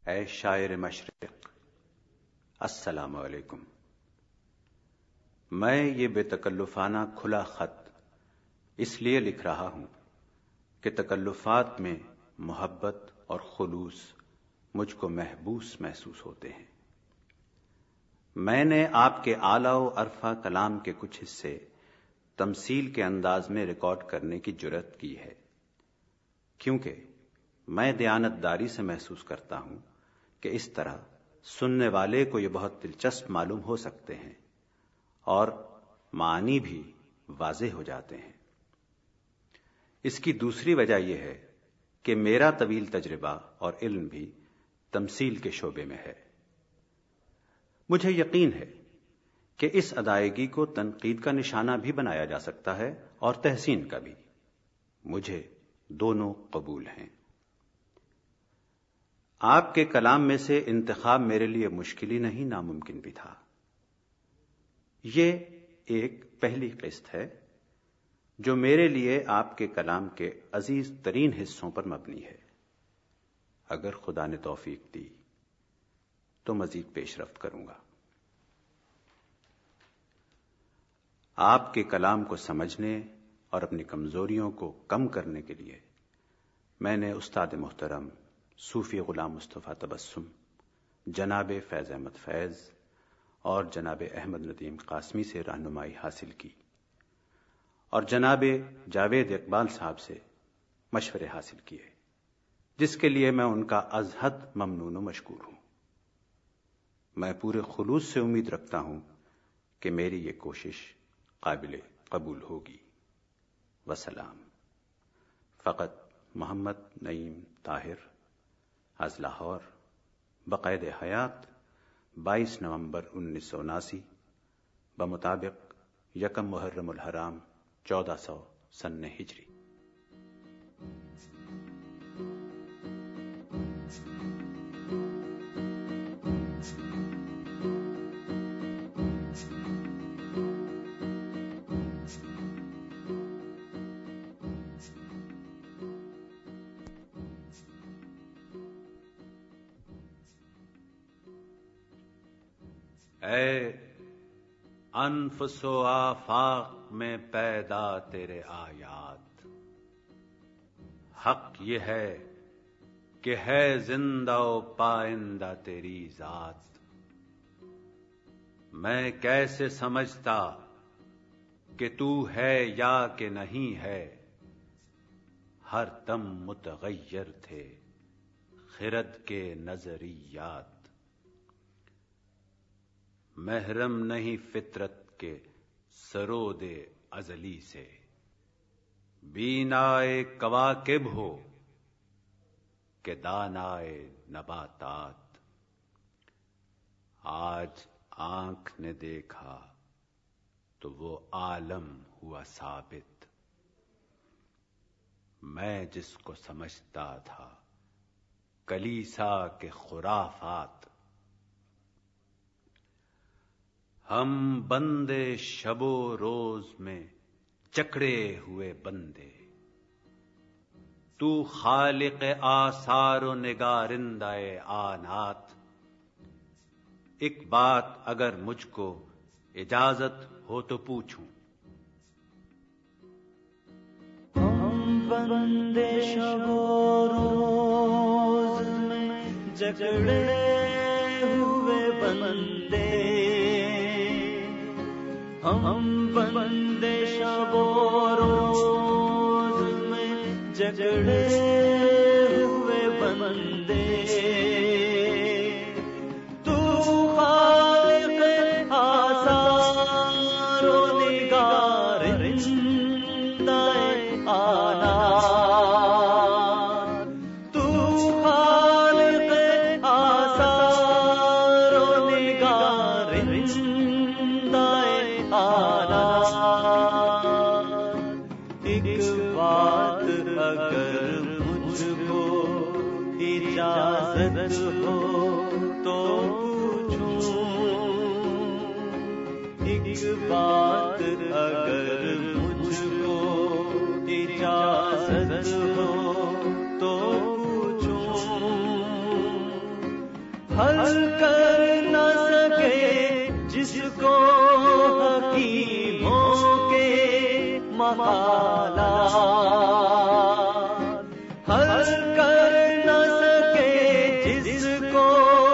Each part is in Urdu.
اے شاعر مشرق، السلام علیکم۔ میں یہ بے تکلفانہ کھلا خط اس لیے لکھ رہا ہوں کہ تکلفات میں محبت اور خلوص مجھ کو محبوس محسوس ہوتے ہیں۔ میں نے آپ کے اعلیٰ و عرفہ کلام کے کچھ حصے تمثیل کے انداز میں ریکارڈ کرنے کی جرأت کی ہے، کیونکہ میں دیانت داری سے محسوس کرتا ہوں کہ اس طرح سننے والے کو یہ بہت دلچسپ معلوم ہو سکتے ہیں اور معانی بھی واضح ہو جاتے ہیں۔ اس کی دوسری وجہ یہ ہے کہ میرا طویل تجربہ اور علم بھی تمثیل کے شعبے میں ہے۔ مجھے یقین ہے کہ اس ادائیگی کو تنقید کا نشانہ بھی بنایا جا سکتا ہے اور تحسین کا بھی۔ مجھے دونوں قبول ہیں۔ آپ کے کلام میں سے انتخاب میرے لیے مشکل ہی نہیں، ناممکن بھی تھا۔ یہ ایک پہلی قسط ہے جو میرے لیے آپ کے کلام کے عزیز ترین حصوں پر مبنی ہے۔ اگر خدا نے توفیق دی تو مزید پیش رفت کروں گا۔ آپ کے کلام کو سمجھنے اور اپنی کمزوریوں کو کم کرنے کے لیے میں نے استاد محترم صوفی غلام مصطفیٰ تبسم، جناب فیض احمد فیض اور جناب احمد ندیم قاسمی سے رہنمائی حاصل کی اور جناب جاوید اقبال صاحب سے مشورے حاصل کیے، جس کے لیے میں ان کا از حد ممنون و مشکور ہوں۔ میں پورے خلوص سے امید رکھتا ہوں کہ میری یہ کوشش قابل قبول ہوگی۔ وسلام۔ فقط محمد نعیم طاہر از لاہور، بقید حیات 22 نومبر 1979 بمطابق 1 محرم الحرام 1400 سن ہجری۔ اے انفس و آفاق میں پیدا تیرے آیات، حق یہ ہے کہ ہے زندہ و پائندہ تیری ذات۔ میں کیسے سمجھتا کہ تو ہے یا کہ نہیں ہے، ہر دم متغیر تھے خرد کے نظریات۔ محرم نہیں فطرت کے سرود ازلی سے، بینائے کواکب ہو کہ دانائے نباتات۔ آج آنکھ نے دیکھا تو وہ عالم ہوا ثابت، میں جس کو سمجھتا تھا کلیسا کے خرافات۔ ہم بندے شب و روز میں جکڑے ہوئے بندے، تو خالق آثار و نگارندہ آنات۔ ایک بات اگر مجھ کو اجازت ہو تو پوچھوں، ہم بندے شب و روز میں جکڑے ہوئے بندے، ہم بندے شب و روز میں جکڑے ہوئے بندے، تو خالق آثار و نگارندہ آنات، تو خالق آثار و نگارندہ ایک بات اگر مجھ کو اجازت ہو تو پوچھوں، ایک بات اگر مجھ کو اجازت ہو تو پوچھوں، مقالات حل کر نہ سکے جس کو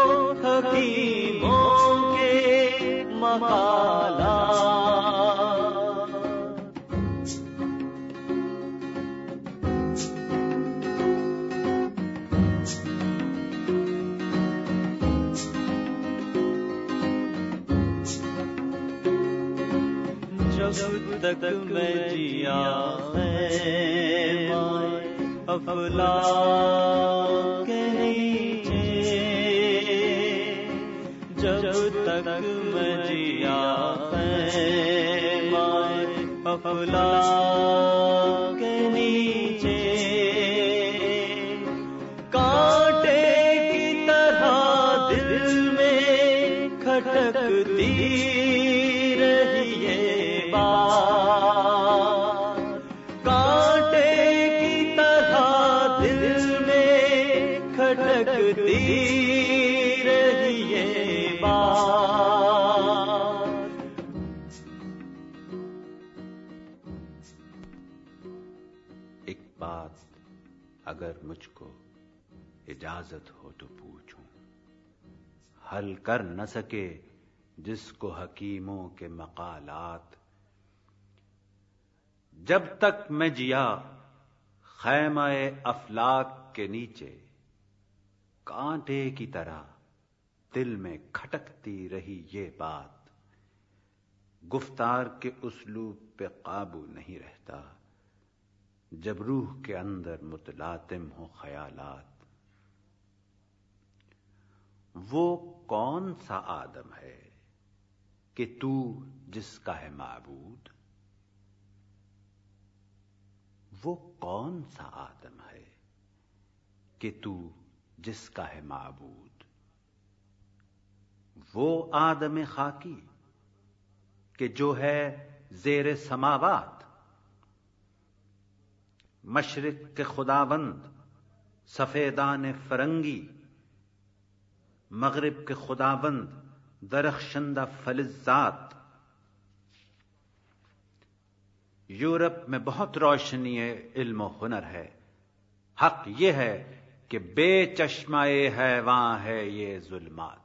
حکیموں کے مقالات. جب تک میں جیا افلاک کے نیچے، جب تک میں جیا افلاک کے نیچے، کانٹے کی طرح دل میں کھٹکتی رہی ہے بات، کانٹے کی طرح دل میں کھٹکتی رہی ہے بات. ایک بات اگر مجھ کو اجازت ہو تو پوچھوں، حل کر نہ سکے جس کو حکیموں کے مقالات. جب تک میں جیا خیمہ افلاک کے نیچے، کانٹے کی طرح دل میں کھٹکتی رہی یہ بات. گفتار کے اسلوب پہ قابو نہیں رہتا جب روح کے اندر متلاطم ہو خیالات. وہ کون سا آدم ہے کہ تو جس کا ہے معبود؟ وہ کون سا آدم ہے کہ تو جس کا ہے معبود؟ وہ آدم خاکی کہ جو ہے زیر سماوات، مشرق کے خداوند سفیدان فرنگی، مغرب کے خداوند درخشندہ فلزات. یورپ میں بہت روشنی علم و ہنر ہے، حق یہ ہے کہ بے چشمہ حیواں ہے یہ ظلمات.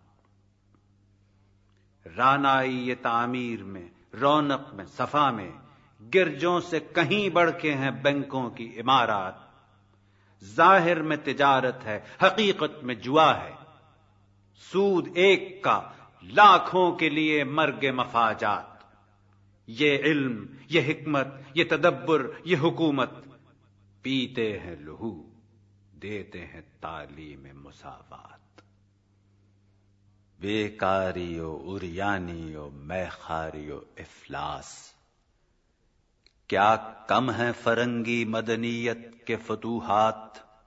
رانائی یہ تعمیر میں، رونق میں، صفا میں، گرجوں سے کہیں بڑھ کے ہیں بینکوں کی عمارات. ظاہر میں تجارت ہے، حقیقت میں جوا ہے، سود ایک کا لاکھوں کے لیے مرگ مفاجات. یہ علم، یہ حکمت، یہ تدبر، یہ حکومت پیتے ہیں لہو، دیتے ہیں تعلیم مساوات. بیکاری و عریانی و میخاری و افلاس، کیا کم ہے فرنگی مدنیت کے فتوحات.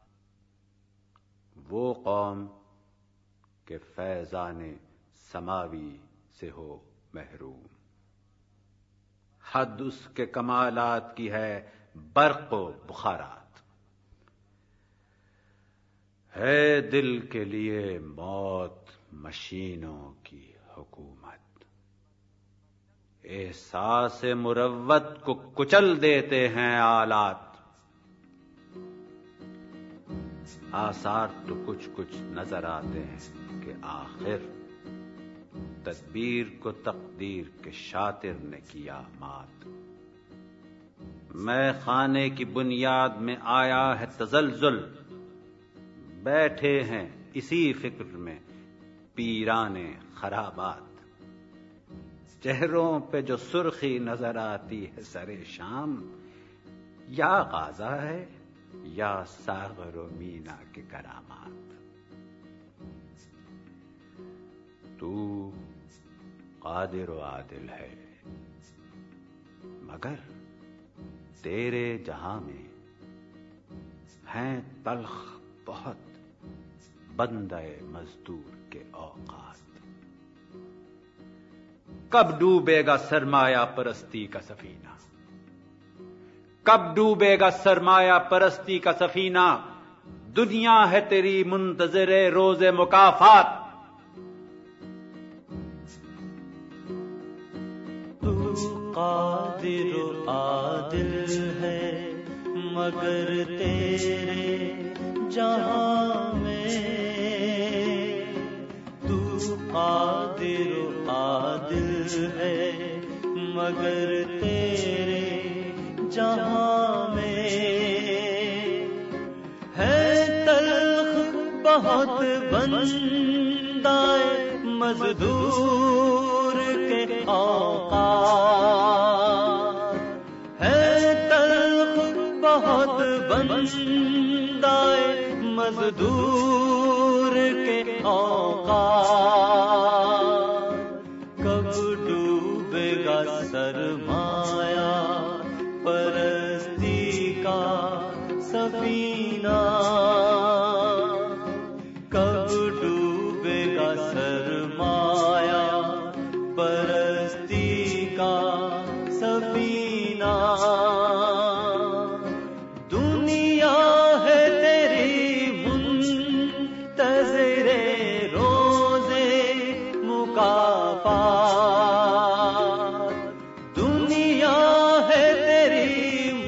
وہ قوم کہ فیضان سماوی سے ہو محروم، حد اس کے کمالات کی ہے برق و بخارات. ہے دل کے لیے موت مشینوں کی حکومت، احساس مروت کو کچل دیتے ہیں آلات. آثار تو کچھ کچھ نظر آتے ہیں کہ آخر تدبیر کو تقدیر کے شاطر نے کیا مات. میں خانے کی بنیاد میں آیا ہے تزلزل، بیٹھے ہیں اسی فکر میں پیران خرابات. چہروں پہ جو سرخی نظر آتی ہے سر شام، یا غازہ ہے یا ساغر و مینا کے کرامات. تو قادر و عادل ہے مگر تیرے جہاں میں ہیں تلخ بہت بندہ مزدور کے اوقات. کب ڈوبے گا سرمایہ پرستی کا سفینہ، کب ڈوبے گا سرمایہ پرستی کا سفینہ. دنیا ہے تیری منتظر روز مکافات. تو قادر و عادل ہے مگر تیرے جہاں میں، تو قادر و عادل ہے مگر تیرے جہاں میں، ہے تلخ بہت بندہ مزدور کے اوقات، ہے تلخ بہت بندہ مزدور کے اوقات، کب ڈوبے گا سرمایہ پرستی کا سفینہ، کب ڈوبے گا سرمایہ پرستی کا سفینہ، دنیا ہے تیری منتظر روزے مکافات، دنیا ہے تیری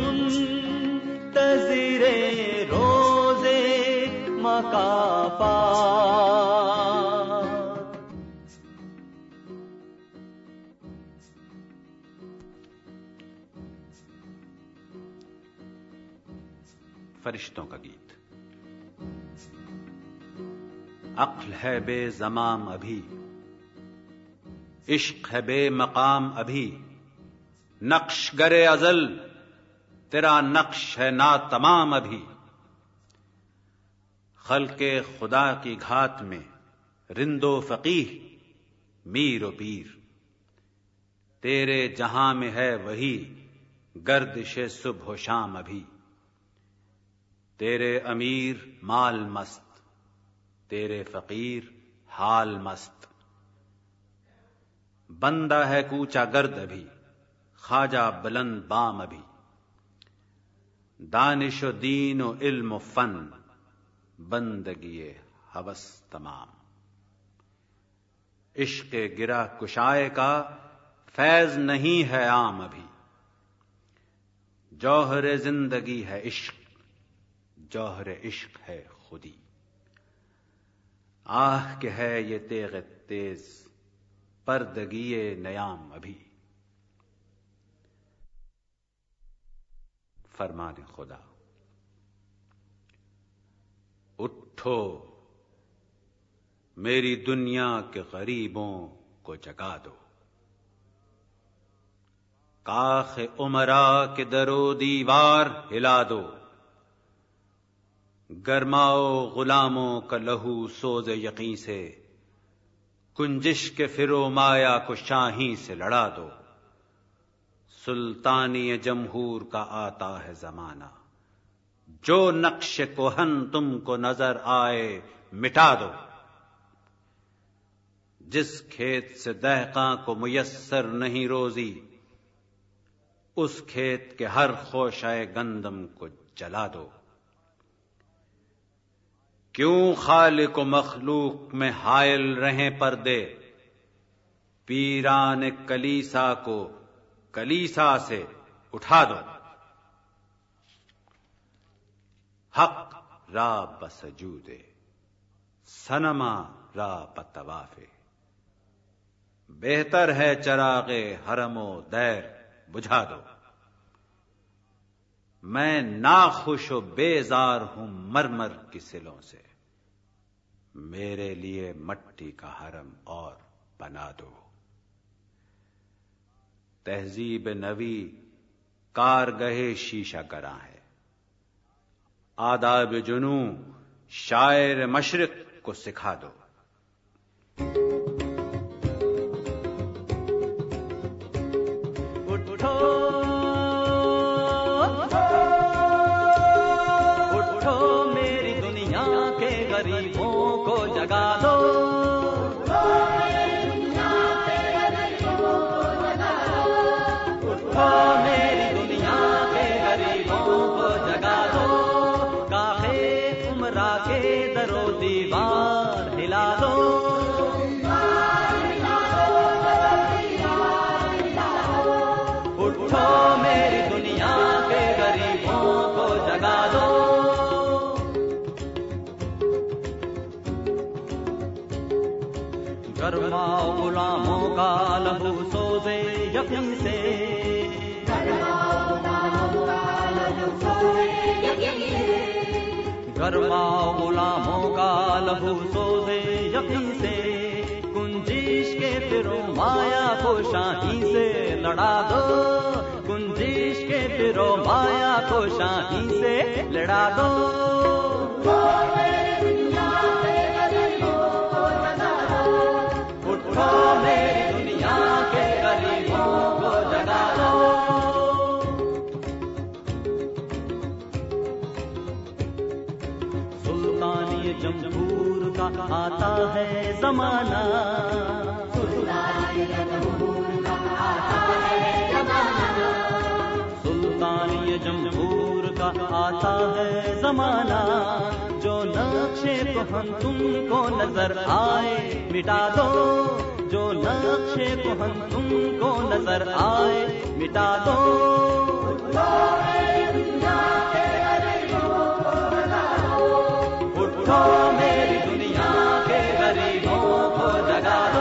منتظر روزے مکافات۔ فرشتوں کا گیت۔ عقل ہے بے زمام ابھی، عشق ہے بے مقام ابھی، نقش گرے ازل تیرا نقش ہے ناتمام ابھی، خلق خدا کی گھات میں رند و فقیہ میر و پیر، تیرے جہاں میں ہے وہی گردش صبح و شام ابھی، تیرے امیر مال مست تیرے فقیر حال مست، بندہ ہے کوچا گرد ابھی خواجہ بلند بام ابھی، دانش و دین و علم و فن بندگی ہوس تمام، عشق گرہ کشائے کا فیض نہیں ہے عام ابھی، جوہر زندگی ہے عشق جوہر عشق ہے خودی، آہ کہ ہے یہ تیغ تیز پردگی نیام ابھی۔ فرمان خدا۔ اٹھو میری دنیا کے غریبوں کو جگا دو، کاخ امراء کے در و دیوار ہلا دو، گرماؤ غلاموں کا لہو سوز یقین سے، کنجش کے فرو مایا کو شاہی سے لڑا دو، سلطانی جمہور کا آتا ہے زمانہ، جو نقش کوہن تم کو نظر آئے مٹا دو، جس کھیت سے دہقاں کو میسر نہیں روزی، اس کھیت کے ہر خوشہ گندم کو جلا دو، کیوں خالق و مخلوق میں حائل رہیں پردے، پیران کلیسا کو کلیسا سے اٹھا دو، حق را بسجودے صنما را بطوافے، بہتر ہے چراغ حرم و دیر بجھا دو، میں ناخوش و بیزار ہوں مرمر کی سلوں سے، میرے لیے مٹی کا حرم اور بنا دو، تہذیب نوی کارگہ شیشہ گراں ہے، آداب جنوں شاعر مشرق کو سکھا دو، غریبوں کو جگا دو، اٹھو میری دنیا کے غریبوں کو جگا دو، کاخے عمرا کے در و دیوار ہلا دو، اٹھو میری دنیا کے یقین سے، گرماؤ غلاموں کا لہو سوزے یقین سے، کنجیش کے پھرو مایا کو شاہی سے لڑا دو، کنجیش کے پھرو مایا کو شاہی سے لڑا دو، اٹھو میری دنیا کے غریبوں کو جگا دو، سلطانی جمہور کا آتا ہے زمانہ، سلطانی جمہور کا آتا ہے زمانہ، جو نقش کہن تم کو نظر آئے مٹا دو، جو نقش کہن تم کو نظر آئے مٹا دو، اٹھو میری دنیا کے غریبوں کو جگا دو،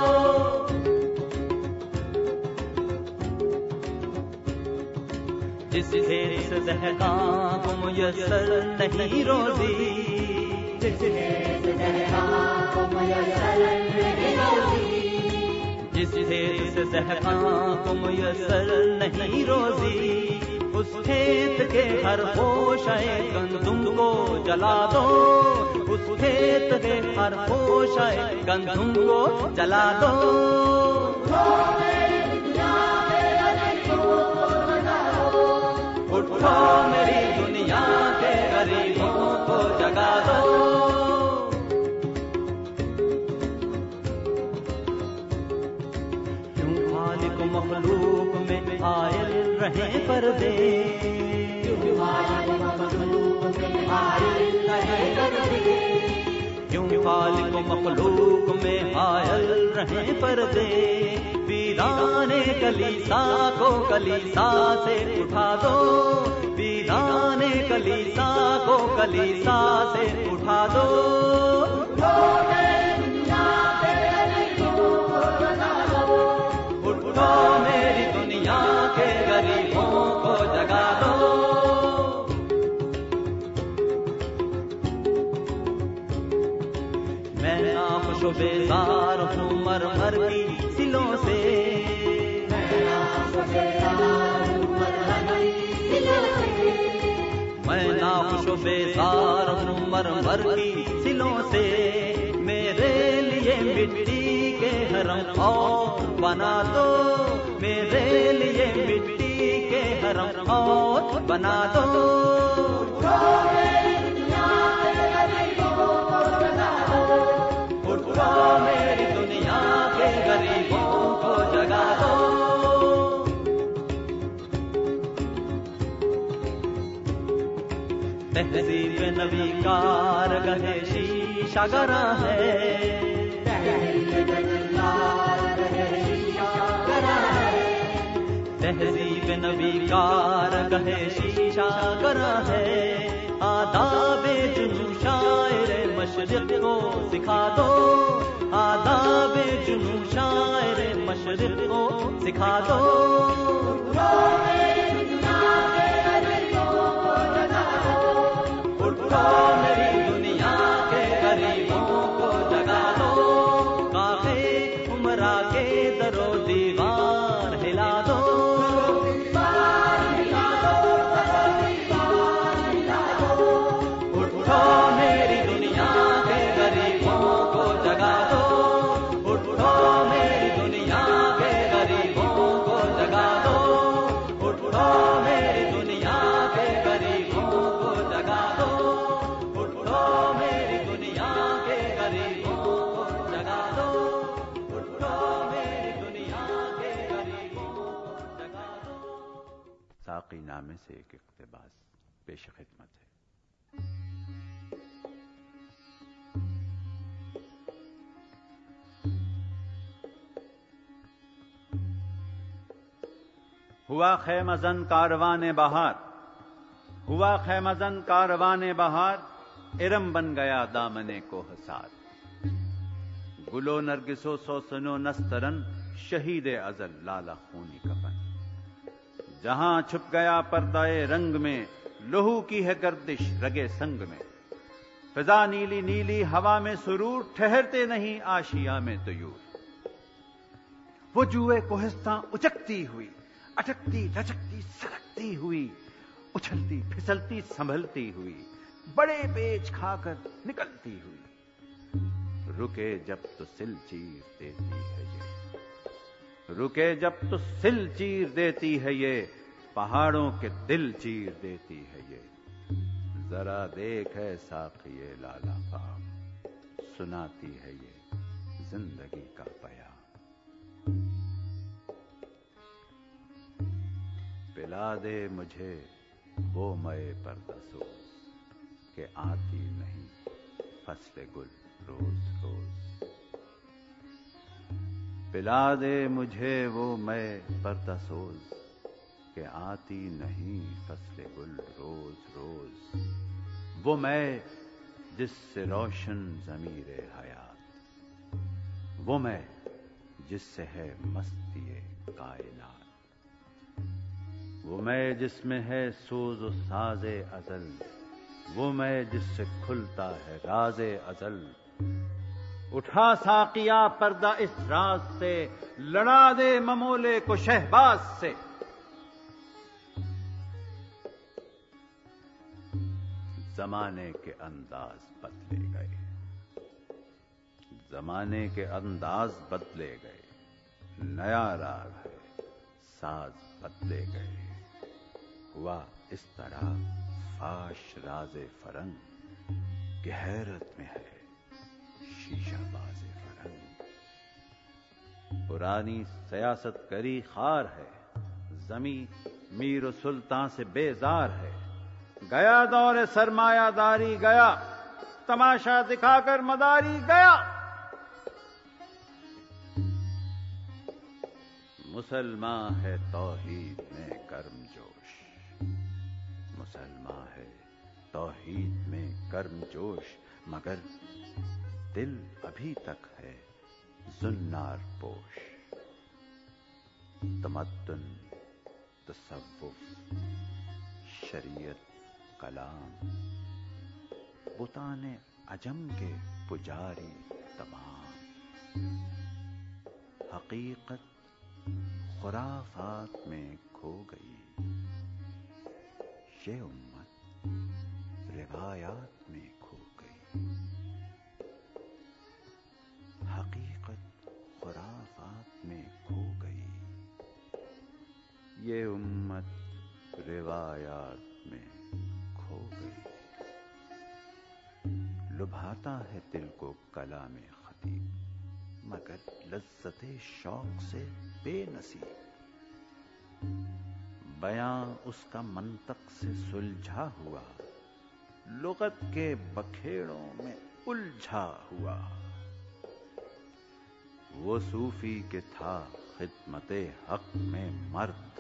جس ڈھیر سے دہقاں کو میسر نہیں روزی، جس ڈھیر سے دہقاں کو میسر نہیں روزی، جس ڈھیر سے دہقاں کو میسر نہیں روزی، اس کھیت کے ہر خوشے گندم کو جلا دو، اس کھیت کے ہر خوشے گندم کو جلا دو، اٹھو میری دنیا کے غریبوں کو جگا دو، کیوں خالق مخلوق میں حائل رہے پردے، کیوں خالق مخلوق میں حائل رہے پردے، ویران کلیسا کو کلیسا سے اٹھا دو، ویران کلیسا کو کلیسا سے اٹھا دو، اٹھو میری دنیا کے غریبوں کو جگا دو، میں ناخوش و بیزار ہوں مرمر کی سلوں سے، میں ناخوش و بیزار ہوں مرمر کی سلوں سے، میرے لیے مٹی کے حرم اور بنا دو، میرے لیے مٹی کے حرم اور بنا دو، اٹھو میری دنیا کے غریبوں کو جگا دو، تہذیب نبی کارگہ شیشہ گراں ہے، تہذیب نبی کارگہ شیشہ گراں ہے، آداب جنوں شاعر مشرق کو سکھا دو، آداب جنوں شاعر مشرق کو سکھا دو، اٹھو میری دنیا کے غریبوں کو جگا دو، کاخے عمرہ کے در و دیوار ہلا دو، اٹھو میری دنیا کے غریبوں کو جگا دو، اٹھو میری دنیا کے غریبوں کو جگا دو، اٹھو میری دنیا کے غریبوں کو جگا دو، اٹھو میری دنیا کے غریبوں کو جگا دو، اٹھو میری دنیا کے غریبوں کو جگا دو۔ ساقی نامے سے ایک اقتباس پیش خدمت ہے۔ ہوا خیمہ زن کاروان بہار، ہوا خیمہ زن کاروان بہار، ارم بن گیا دامن کوہ سار، گلو نرگسو سوسنو نسترن، شہید ازل لالا خونی کفن، جہاں چھپ گیا پردہ رنگ میں لہو کی ہے گردش رگے سنگ میں، فضا نیلی نیلی ہوا میں سرور، ٹھہرتے نہیں آشیا میں طیور، وہ جوئے کوہستاں اچکتی ہوئی، اٹکتی لچکتی سلکتی ہوئی، اچھلتی پھسلتی سنبھلتی ہوئی، بڑے بیچ کھا کر نکلتی ہوئی، رکے جب تو سل چیر دیتی ہے یہ، رکے جب تو سل چیر دیتی ہے یہ، پہاڑوں کے دل چیر دیتی ہے یہ، ذرا دیکھ ہے ساقی لالا خام، سناتی ہے یہ زندگی کا پیام، پلا دے مجھے وہ مئے پردہ سوز، کہ آتی نہیں فصل گل روز روز، پلا دے مجھے وہ مئے پردہ سوز، کہ آتی نہیں فصل گل روز روز، وہ میں جس سے روشن ضمیر حیات، وہ میں جس سے ہے مستی کائنات، وہ میں جس میں ہے سوز و ساز ازل، وہ میں جس سے کھلتا ہے راز ازل، اٹھا ساقیا پردہ اس راز سے، لڑا دے ممولے کو شہباز سے، زمانے کے انداز بدلے گئے، زمانے کے انداز بدلے گئے، نیا راگ ہے ساز بدلے گئے، ہوا اس طرح فاش راز فرنگ، کہ حیرت میں ہے شیشہ باز فرنگ، پرانی سیاست کری خار ہے، زمیں میر و سلطان سے بیزار ہے، گیا دور سرمایہ داری گیا، تماشا دکھا کر مداری گیا، مسلمان ہے توحید میں گرم جوش، مسلمان ہے توحید میں گرم جوش، مگر دل ابھی تک ہے زنار پوش، تمدن تصوف شریعت کلام، بتان عجم کے پجاری تمام، حقیقت خرافات میں کھو گئی، یہ امت روایات میں کھو گئی، حقیقت خرافات میں کھو گئی، یہ امت روایات میں کھو گئی، لبھاتا ہے دل کو کلام خطیب، مگر لذت شوق سے بے نصیب، بیاں اس کا منطق سے سلجھا ہوا، لغت کے بکھیڑوں میں الجھا ہوا، وہ صوفی کہ تھا خدمت حق میں مرد،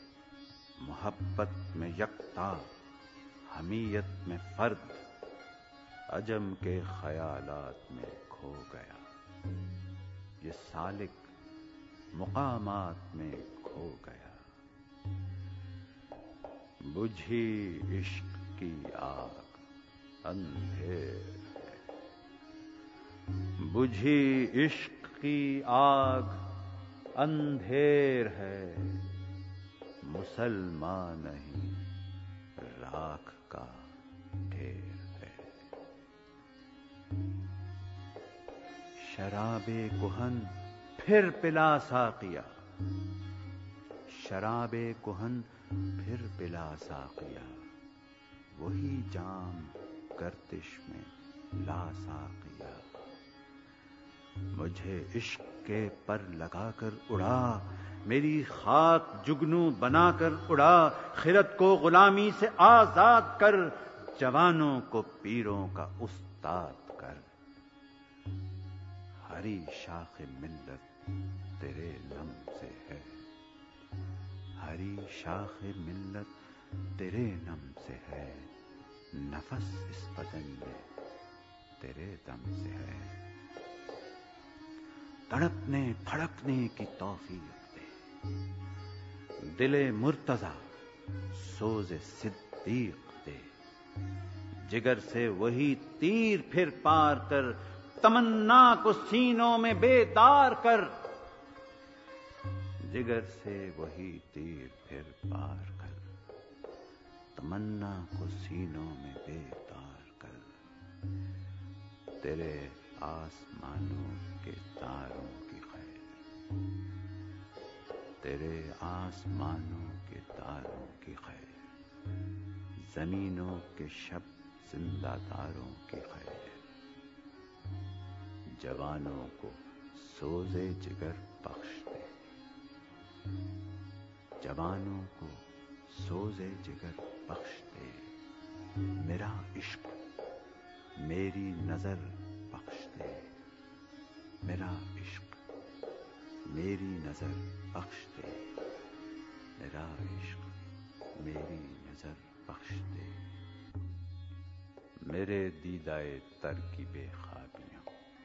محبت میں یکتا حمیت میں فرد، عجم کے خیالات میں کھو گیا، یہ سالک مقامات میں کھو گیا، بجھی عشق کی آگ اندھیر ہے، بجھی عشق کی آگ اندھیر ہے، مسلمان نہیں راکھ کا ڈھیر ہے، شراب کہن پھر پلا ساقیا، شراب کہن پھر پلا ساقیا، وہی جام گردش میں لا ساقیا، مجھے عشق کے پر لگا کر اڑا، میری خاک جگنو بنا کر اڑا، خرد کو غلامی سے آزاد کر، جوانوں کو پیروں کا استاد کر، ہری شاخ ملت تیرے نم سے ہے، ہری شاخ ملت تیرے نم سے ہے، نفس اس بدن میں تیرے دم سے ہے، تڑپنے پھڑکنے کی توفیق دے، دل مرتضی سوز صدیق دے، جگر سے وہی تیر پھر پار کر، تمنا کو سینوں میں بیدار کر، جگر سے وہی تیر پھر پار کر، تمنا کو سینوں میں بیدار کر، تیرے آسمانوں کے تاروں کی خیر، تیرے آسمانوں کے تاروں کی خیر، زمینوں کے شب زندہ داروں کی خیر، جوانوں کو سوزے جگر بخش دے، جوانوں کو سوزے جگر بخش دے، میرا عشق میری نظر بخش دے، میرا عشق میری نظر بخش دے، میرا عشق میری نظر بخش دے، میرے دیدائے تر کی بے خوابیاں،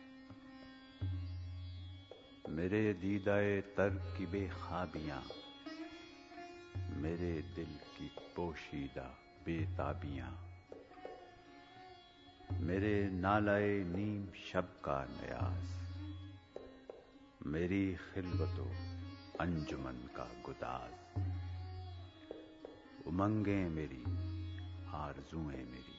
میرے دیدائے تر کی بے خوابیاں، میرے دل کی پوشیدہ بے تابیاں، میرے نالائے نیم شب کا نیاز، میری خلوت و انجمن کا گداز، امنگیں میری آرزوئیں میری،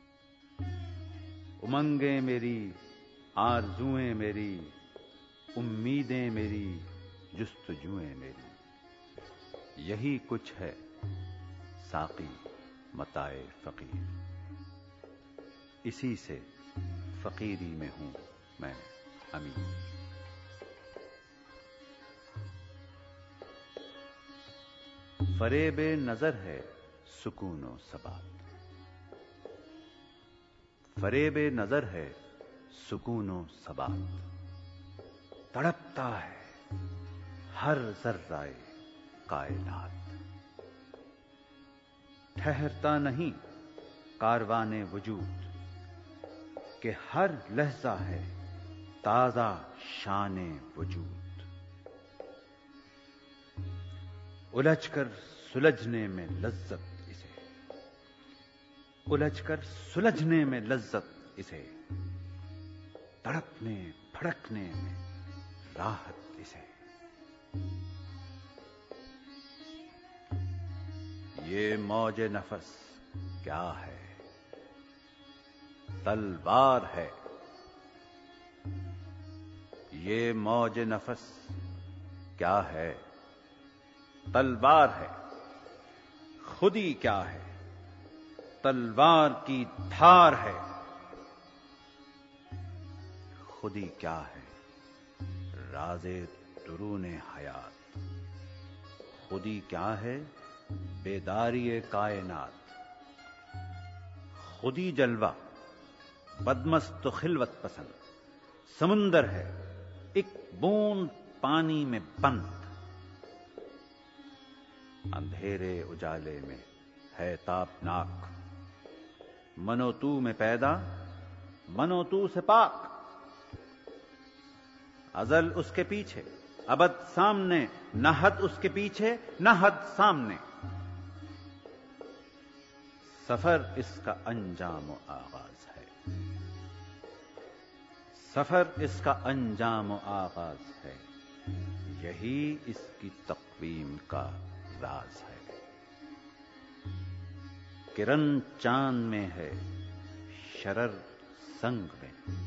امنگیں میری آرزوئیں میری، امیدیں میری جستجوئیں میری، یہی کچھ ہے ساقی متاع فقیر، اسی سے فقیری میں ہوں میں امیر۔ فریب نظر ہے سکون و ثبات، فریب نظر ہے سکون و ثبات، تڑپتا ہے ہر ذرہ کائنات، ٹھہرتا نہیں کاروان وجود، کہ ہر لحظہ ہے تازہ شان وجود، الجھ کر سلجھنے میں لذت اسے، الجھ کر سلجھنے میں لذت اسے، تڑپنے پھڑکنے میں راحت اسے، یہ موج نفس کیا ہے تلوار ہے، یہ موج نفس کیا ہے تلوار ہے، خودی کیا ہے تلوار کی دھار ہے، خودی کیا ہے راز درون حیات، خودی کیا ہے بیداری کائنات، خودی جلوہ بدمست و خلوت پسند، سمندر ہے ایک بوند پانی میں بند، اندھیرے اجالے میں ہے تابناک، منو تو میں پیدا منو تو سے پاک، ازل اس کے پیچھے ابد سامنے، نہ حد اس کے پیچھے نہ حد سامنے، سفر اس کا انجام و آغاز ہے، سفر اس کا انجام و آغاز ہے، یہی اس کی تقویم کا راز ہے، کرن چاند میں ہے شرر سنگ میں،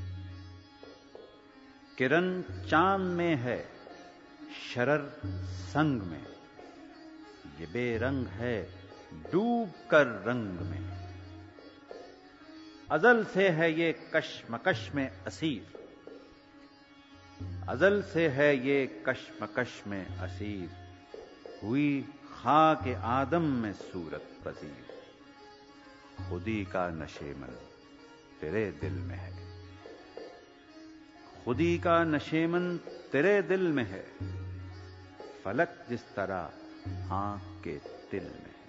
کرن چاند میں ہے شرر سنگ میں، یہ بے رنگ ہے ڈوب کر رنگ میں، ازل سے ہے یہ کشمکش میں اسیر، ازل سے ہے یہ کشمکش میں اسیر، ہوئی خاک آدم میں صورت پذیر، خودی کا نشیمن تیرے دل میں ہے، خودی کا نشیمن تیرے دل میں ہے، فلک جس طرح آنکھ کے دل میں ہے۔